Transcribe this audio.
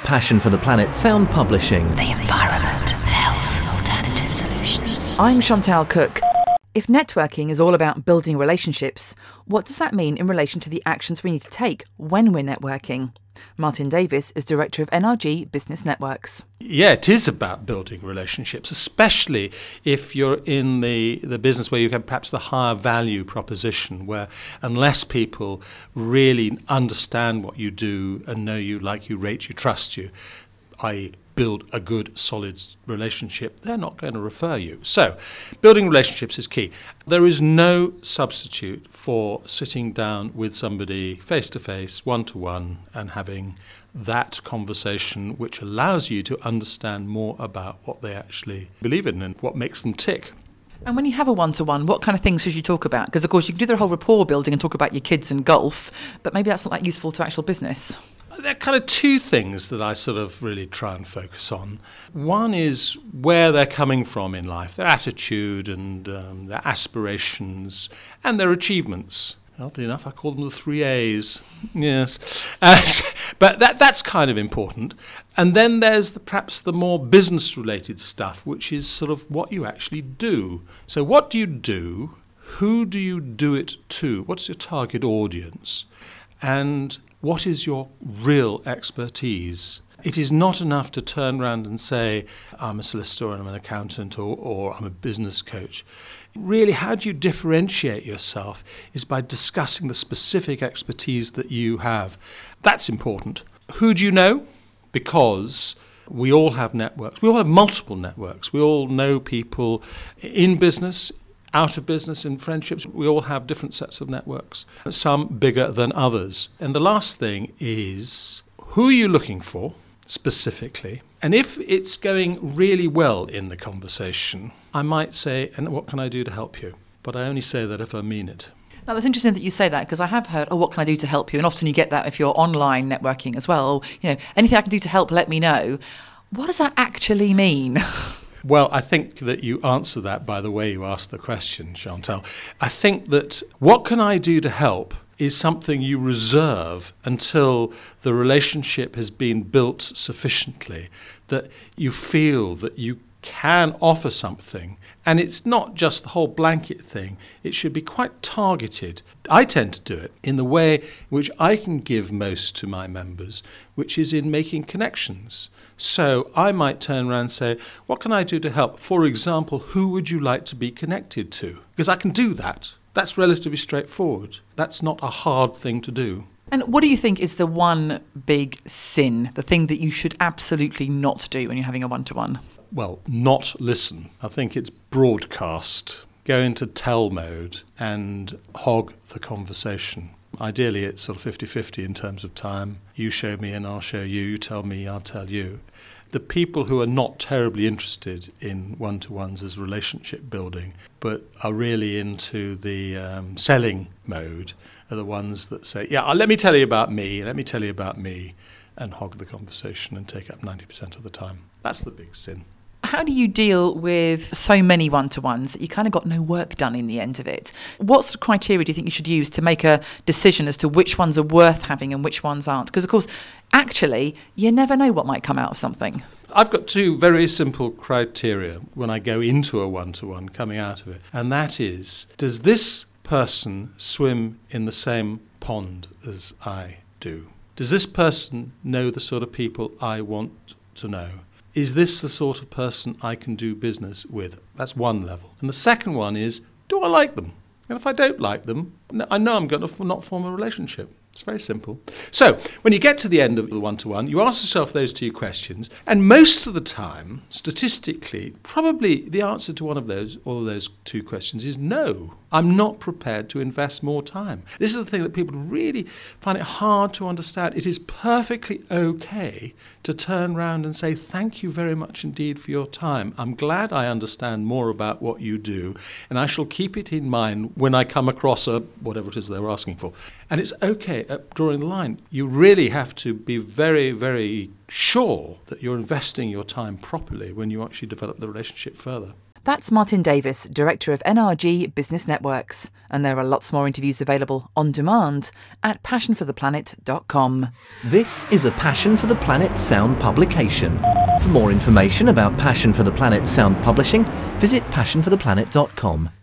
passion for the planet, Sound Publishing. The environment, health, alternative solutions. I'm Chantal Cook. If networking is all about building relationships, what does that mean in relation to the actions we need to take when we're networking? Martin Davis is Director of NRG Business Networks. Yeah, it is about building relationships, especially if you're in the business where you have perhaps the higher value proposition, where unless people really understand what you do and know you, like you, rate you, trust you, i.e. build a good, solid relationship, they're not going to refer you. So, building relationships is key. There is no substitute for sitting down with somebody face-to-face, one-to-one, and having that conversation which allows you to understand more about what they actually believe in and what makes them tick. And when you have a one-to-one, what kind of things should you talk about? Because, of course, you can do the whole rapport building and talk about your kids and golf, but maybe that's not that useful to actual business. There are kind of two things that I sort of really try and focus on. One is where they're coming from in life, their attitude and their aspirations and their achievements. Oddly enough, I call them the 3 A's. Yes. But that's kind of important. And then there's perhaps the more business-related stuff, which is sort of what you actually do. So what do you do? Who do you do it to? What's your target audience? And what is your real expertise? It is not enough to turn around and say, I'm a solicitor and I'm an accountant or I'm a business coach. Really, how do you differentiate yourself is by discussing the specific expertise that you have. That's important. Who do you know? Because we all have networks. We all have multiple networks. We all know people in business, out of business, in friendships. We all have different sets of networks, some bigger than others. And the last thing is, who are you looking for specifically? And if it's going really well in the conversation, I might say, and what can I do to help you? But I only say that if I mean it. Now, that's interesting that you say that, because I have heard, what can I do to help you? And often you get that if you're online networking as well. Anything I can do to help, let me know. What does that actually mean? Well, I think that you answer that by the way you asked the question, Chantal. I think that what can I do to help is something you reserve until the relationship has been built sufficiently that you feel that you can offer something. And it's not just the whole blanket thing. It should be quite targeted. I tend to do it in the way which I can give most to my members, which is in making connections. So I might turn around and say, what can I do to help? For example, who would you like to be connected to? Because I can do that. That's relatively straightforward. That's not a hard thing to do. And what do you think is the one big sin, the thing that you should absolutely not do when you're having a one-to-one? Well, not listen. I think it's broadcast. Go into tell mode and hog the conversation. Ideally, it's sort of 50-50 in terms of time. You show me and I'll show you. You tell me, I'll tell you. The people who are not terribly interested in one-to-ones as relationship building, but are really into the selling mode, are the ones that say, let me tell you about me, and hog the conversation and take up 90% of the time. That's the big sin. How do you deal with so many one-to-ones that you kind of got no work done in the end of it? What sort of criteria do you think you should use to make a decision as to which ones are worth having and which ones aren't? Because, of course, actually, you never know what might come out of something. I've got two very simple criteria when I go into a one-to-one coming out of it. And that is, does this person swim in the same pond as I do? Does this person know the sort of people I want to know? Is this the sort of person I can do business with? That's one level. And the second one is, do I like them? And if I don't like them, I know I'm going to not form a relationship. It's very simple. So when you get to the end of the one-to-one, you ask yourself those two questions. And most of the time, statistically, probably the answer to all of those two questions is no. I'm not prepared to invest more time. This is the thing that people really find it hard to understand. It is perfectly okay to turn around and say, thank you very much indeed for your time. I'm glad I understand more about what you do, and I shall keep it in mind when I come across whatever it is they're asking for. And it's okay at drawing the line. You really have to be very, very sure that you're investing your time properly when you actually develop the relationship further. That's Martin Davis, Director of NRG Business Networks. And there are lots more interviews available on demand at passionfortheplanet.com. This is a Passion for the Planet Sound publication. For more information about Passion for the Planet Sound publishing, visit passionfortheplanet.com.